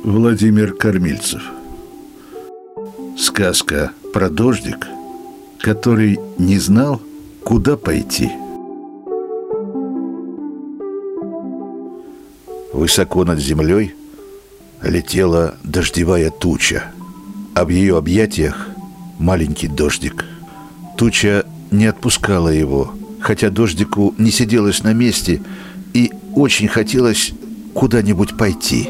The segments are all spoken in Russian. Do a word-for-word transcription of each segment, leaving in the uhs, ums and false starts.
Владимир Кормильцев. Сказка про дождик, который не знал, куда пойти. Высоко над землей летела дождевая туча, а в ее объятиях маленький дождик. Туча не отпускала его, хотя дождику не сиделось на месте и очень хотелось куда-нибудь пойти.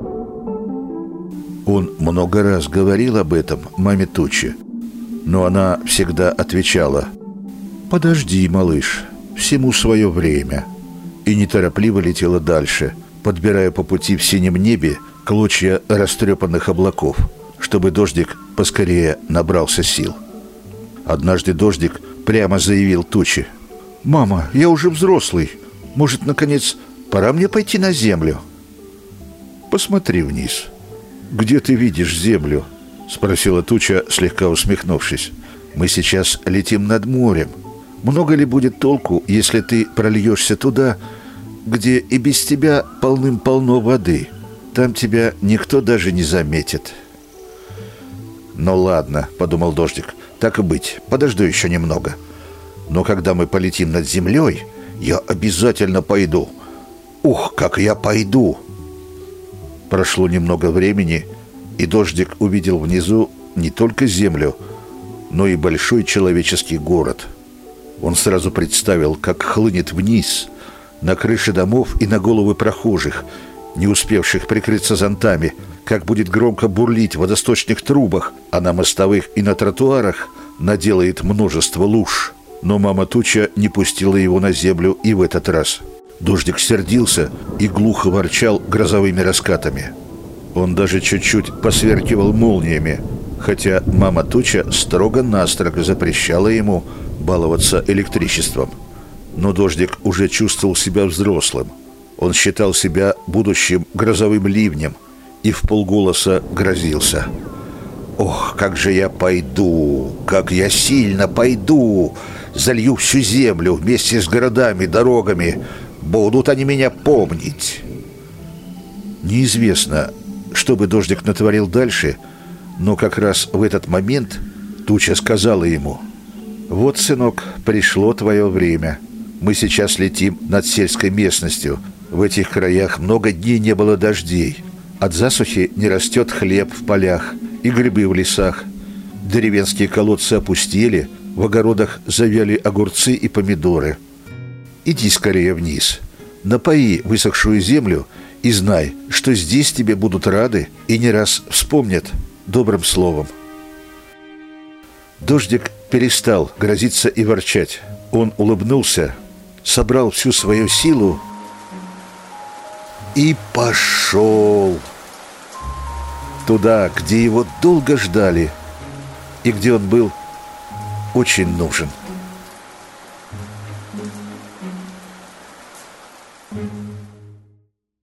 Он много раз говорил об этом маме Туче, но она всегда отвечала: «Подожди, малыш, всему свое время», и неторопливо летела дальше, подбирая по пути в синем небе клочья растрепанных облаков, чтобы дождик поскорее набрался сил. Однажды дождик прямо заявил Туче: «Мама, я уже взрослый. Может, наконец, пора мне пойти на землю?» «Посмотри вниз. Где ты видишь землю?» — спросила Туча, слегка усмехнувшись. «Мы сейчас летим над морем. Много ли будет толку, если ты прольешься туда, где и без тебя полным-полно воды? Там тебя никто даже не заметит». «Ну ладно», — подумал дождик, — «так и быть, подожду еще немного. Но когда мы полетим над землей, я обязательно пойду. Ух, как я пойду!» Прошло немного времени, и дождик увидел внизу не только землю, но и большой человеческий город. Он сразу представил, как хлынет вниз, на крыши домов и на головы прохожих, не успевших прикрыться зонтами, как будет громко бурлить в водосточных трубах, а на мостовых и на тротуарах наделает множество луж. Но мама Туча не пустила его на землю и в этот раз. Дождик сердился и глухо ворчал грозовыми раскатами. Он даже чуть-чуть посверкивал молниями, хотя мама Туча строго-настрого запрещала ему баловаться электричеством. Но дождик уже чувствовал себя взрослым. Он считал себя будущим грозовым ливнем и вполголоса грозился: «Ох, как же я пойду! Как я сильно пойду! Залью всю землю вместе с городами, дорогами. Будут они меня помнить!» Неизвестно, что бы дождик натворил дальше, но как раз в этот момент Туча сказала ему: «Вот, сынок, пришло твое время. Мы сейчас летим над сельской местностью. В этих краях много дней не было дождей. От засухи не растет хлеб в полях и грибы в лесах. Деревенские колодцы опустели, в огородах завяли огурцы и помидоры. Иди скорее вниз, напои высохшую землю и знай, что здесь тебе будут рады и не раз вспомнят добрым словом». Дождик перестал грозиться и ворчать. Он улыбнулся, собрал всю свою силу и пошел туда, где его долго ждали и где он был очень нужен.